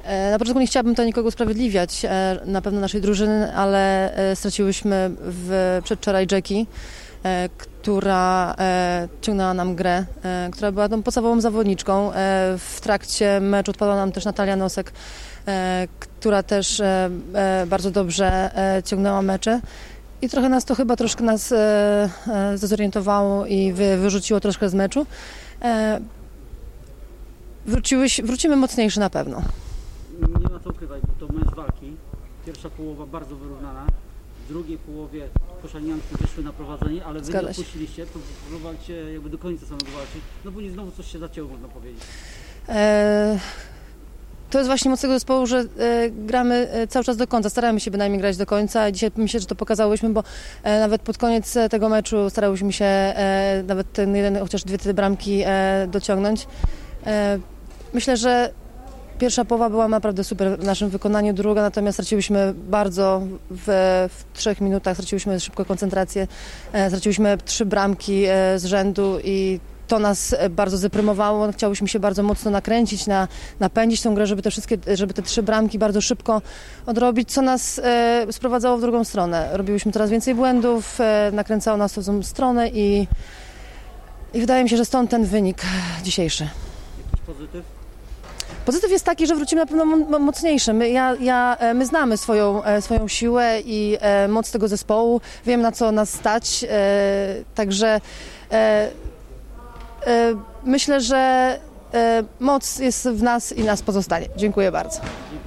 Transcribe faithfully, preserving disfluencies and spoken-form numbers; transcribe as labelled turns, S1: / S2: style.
S1: Na początku nie chciałabym to nikogo usprawiedliwiać, na pewno naszej drużyny, ale straciłyśmy w przedwczoraj Jackie, która ciągnęła nam grę, która była tą podstawową zawodniczką. W trakcie meczu odpadła nam też Natalia Nosek, która też bardzo dobrze ciągnęła mecze. I trochę nas to chyba troszkę nas zdezorientowało i wyrzuciło troszkę z meczu. Wróciłyś, wrócimy mocniejszy na pewno.
S2: Nie ma co ukrywać, bo to mecz walki. Pierwsza połowa bardzo wyrównana. W drugiej połowie koszalnianki wyszły na prowadzenie, ale wy nie odpuściliście, to próbowaliście jakby do końca samego walczyć. No później znowu coś się zacięło, można powiedzieć.
S1: E, to jest właśnie moc tego zespołu, że e, gramy cały czas do końca. Staramy się bynajmniej grać do końca. Dzisiaj myślę, że to pokazałyśmy, bo e, nawet pod koniec tego meczu starałyśmy się e, nawet ten jeden, chociaż dwie te bramki e, dociągnąć. E, myślę, że pierwsza połowa była naprawdę super w naszym wykonaniu, druga natomiast straciłyśmy bardzo w, w trzech minutach, straciłyśmy szybko koncentrację, e, straciłyśmy trzy bramki e, z rzędu i to nas bardzo zeprymowało. Chciałyśmy się bardzo mocno nakręcić, na, napędzić tą grę, żeby te wszystkie, żeby te trzy bramki bardzo szybko odrobić, co nas e, sprowadzało w drugą stronę. Robiłyśmy coraz więcej błędów, e, nakręcało nas w tą stronę i, i wydaje mi się, że stąd ten wynik dzisiejszy.
S2: Jakiś pozytyw?
S1: Pozytyw jest taki, że wrócimy na pewno mocniejsze. My, ja, ja, my znamy swoją, swoją siłę i e, moc tego zespołu. Wiem, na co nas stać. E, także e, e, myślę, że e, moc jest w nas i nas pozostanie. Dziękuję bardzo.